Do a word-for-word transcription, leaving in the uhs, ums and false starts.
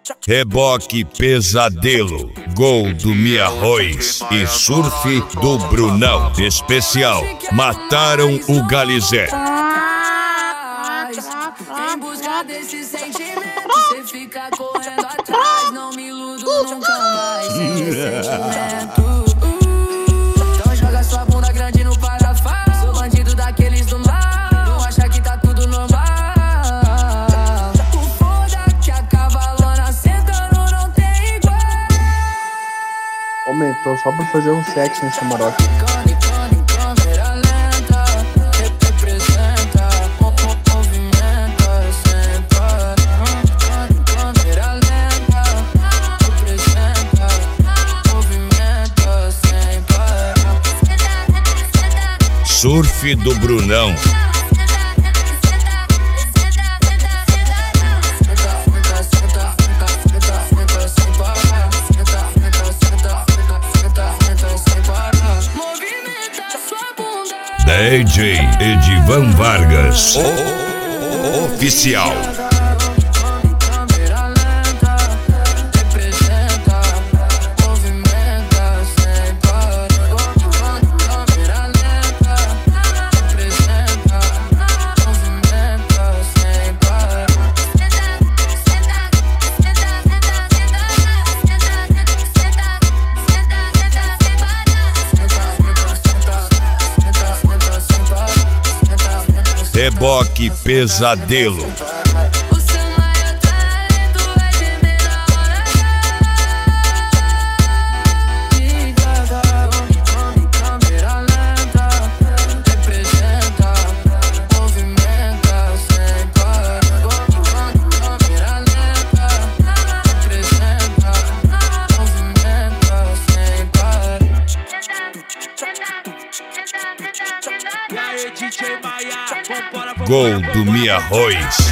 Reboque Pesadelo, Gol do Mi Arroz e Surf do Brunão. Especial, mataram o Galizé. Em busca desse sentimento, cê fica correndo atrás. Não me iludo nunca mais sem ressentimento. Então joga sua bunda grande no parafuso. Sou bandido daqueles do mal, não acha que tá tudo normal. O foda que a cavalona sentando não tem igual. Aumentou só pra fazer um sexo nesse camarote. Surf do Brunão. D J Edivan Vargas, o oficial. Reboque Pesadelo. O seu maior talento é gemer na hora. Come, câmera lenta, representa, movimenta sem parar. Câmera lenta, representa, movimenta sem parar. E aí, D J Maia, Gol do Mi Arroz.